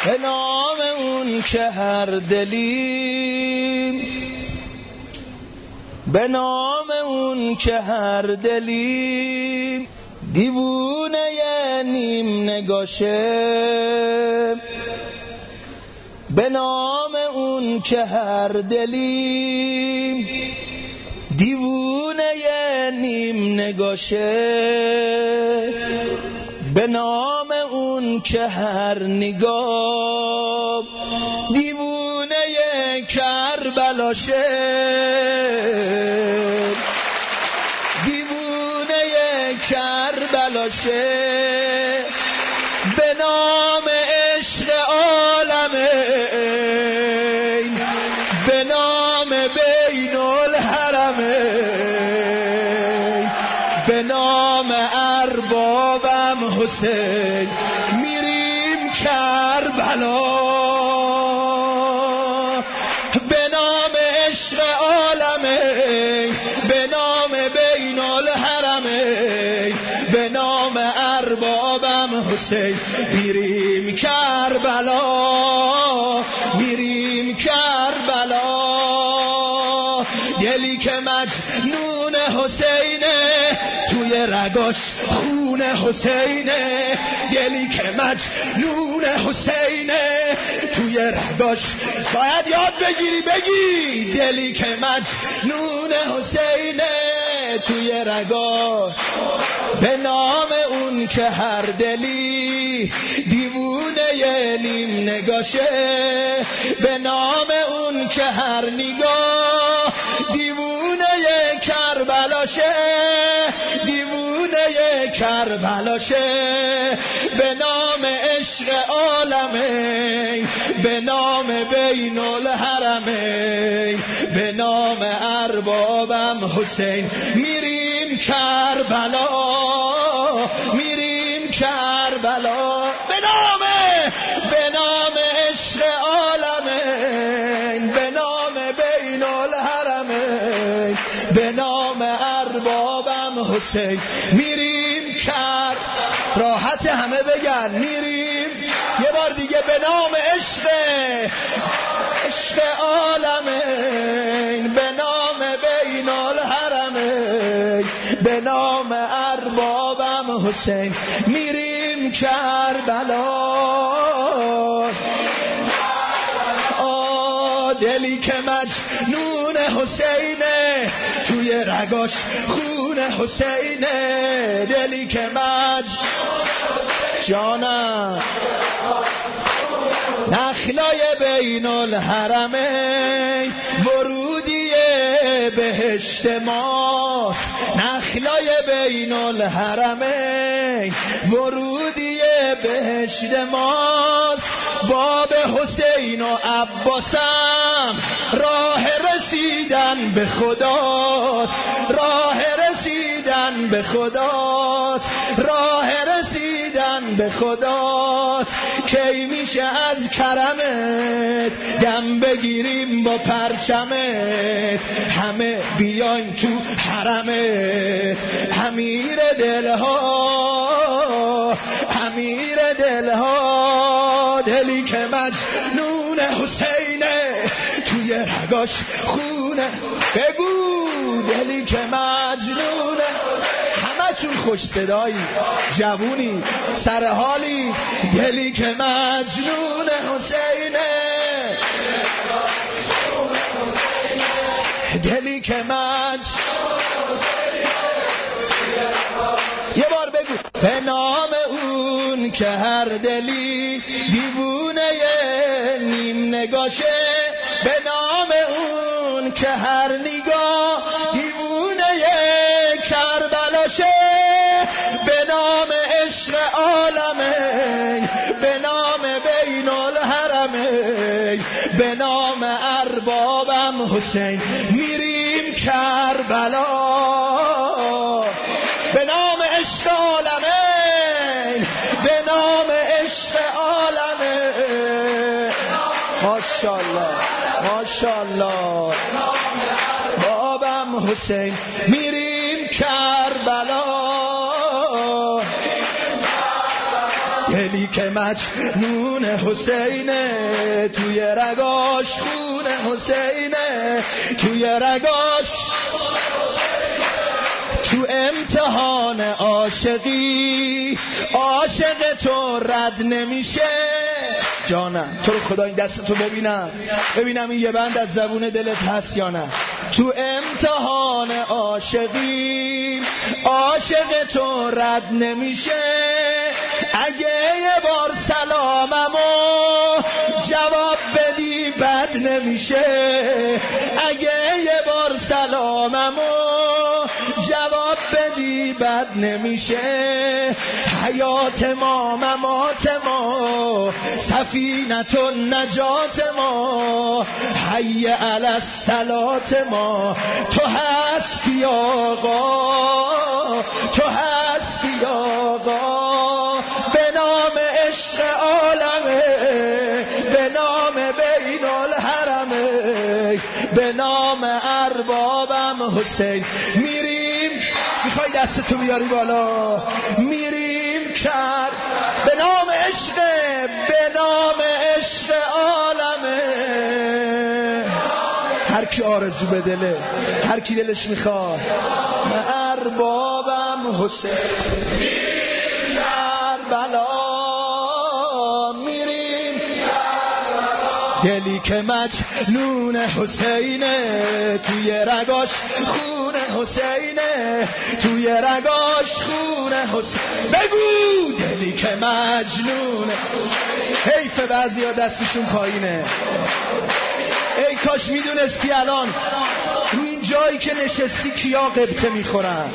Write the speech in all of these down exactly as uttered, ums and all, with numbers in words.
به نام اون که هر دلی، به نام اون که هر دلی دیوونه نیم نگاشه، به نام اون که هر دلی دیوونه نیم نگاشه، به نام اون که هر نگاه دیوونه کربلاشه، دیوونه کربلاشه، به نام عشق عالمین، به نام بین الحرمین، به نام اربابم حسین میریم کربلا، به نام عشق عالمین، به نام بین الحرمین، به نام اربابم حسین میریم کربلا، میریم کربلا. دلی که مجنون حسینه توی رگاش خون حسینه، دلی که مجنون حسینه توی رگاش، باید یاد بگیری بگی، دلی که مجنون حسینه توی رگاش، به نام اون که هر دلی دیوونه نیم نگاشه، به نام اون که هر نگاه دیوونه کربلاشه، دیوونه کربلاشه، به نام عشق عالمین، به نام بین الحرمین، به نام اربابم حسین میریم کربلا، میریم کربلا، به نام به نام عشق عالمین، به نام بین الحرمین، به نام اربابم حسین میریم کر، راحت همه بگن میریم یه بار دیگه، به نام عشق عشق عالمین، به نام بین الحرمین، به نام اربابم حسین میریم کربلا. دلی که مجنون حسینه توی رگاش خون حسینه، دلی که مج جانم نخلای بین الحرمین ورودی بهشت ماست، نخلای بین الحرمین ورودی بهشت ماست، باب حسین و عباسم راه رسیدن به خداست، راه رسیدن به خداست، راه رسیدن به خداست. کی میشه از کرمت دم بگیریم با پرچمت، همه بیایم تو حرمت، امیر دلها، امیر دلها، دلی که مجنون حسینه توی رگاش خونه، بگو دلی که مجنونه، همه تون خوش صدایی، جوونی، سرحالی، دلی که مجنون حسینه، دلی که مجنون، یه بار بگو، به نام اون که هر دلی دیوونه نیم نگاشه، به نام اون که هر نگاه دیوونه کربلاشه، به نام عشق عالمین، به نام بین الحرمین، به نام اربابم حسین میریم کربلا، به نام عشق عالمین، به نام عشق عالمین. ماشاءالله ماشاءالله بابم حسین میریم کربلا، دلی که مجنون حسینه، توی رگاش خون حسینه، توی رگاش تو امتحان عاشقی عاشق تو رد نمیشه. جانم تو رو خدا این دستتو ببینم ببینم این یه بند از زبون دلت هست یا نه. تو امتحان عاشقی عاشق تو رد نمیشه، اگه یه بار سلاممو جواب بدی بد نمیشه، اگه یه بار سلاممو جواب بدی بد نمیشه. حیات ما ممات ما سفینت و نجات ما، حی علی الصلات ما. تو هستی آقا، تو هستی آقا، به نام عشق عالمه، به نام بین الحرمه، به نام اربابم حسین. میریم، میخوای دستتو بیاری بالا، میریم کر به نام عشق، به نام عشق عالمه. هر کی آرزو به دله، هر کی دلش میخواد، اربابم حسین. میریم کربلا، میریم دلی که مجنون حسینه، توی رگاش خون حسینه، توی رگاش خون حسین. بگو دلی که مجنون. حیف بعضی ها دستشون پایینه. ای کاش میدونستی الان رو این جایی که نشستی کیا قبطه میخورن.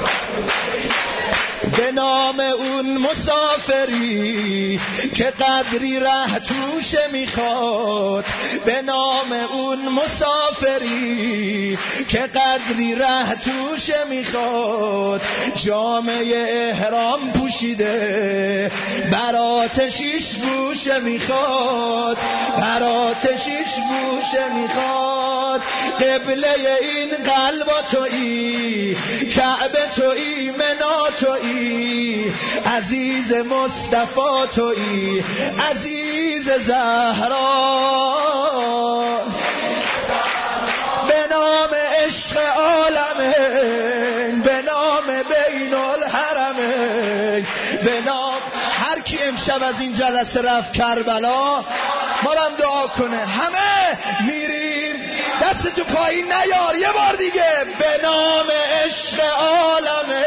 به نام اون مسافری که قدری ره توشه میخواد، به نام اون مسافری که قدری ره توشه میخواد، جامعه احرام پوشیده برات شیش گوشه میخواد، برات شیش گوشه میخواد. قبله این قلب تویی، کعبه تویی، منا تویی، عزیز مصطفی تویی، عزیز زهرا. به نام عشق عالمه، به نام بین الحرمه، به نام هر کی امشب از این جلسه رفت کربلا مارم دعا کنه. همه میریم، دست تو پایین نیار، یه بار دیگه. به نام عشق عالمه،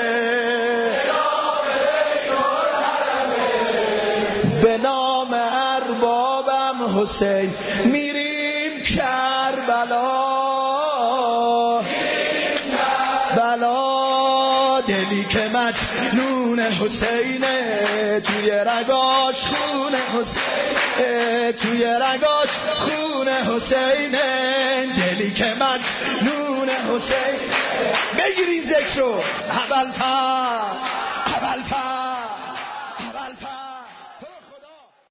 به نام اربابم حسین. میریم کربلا، بلا دلی که مجنون حسینه، توی رگاش خون حسین، توی رگاش خون حسینه، دلی که مجنون حسین. بگیرین ذکر رو. اول فر اول فر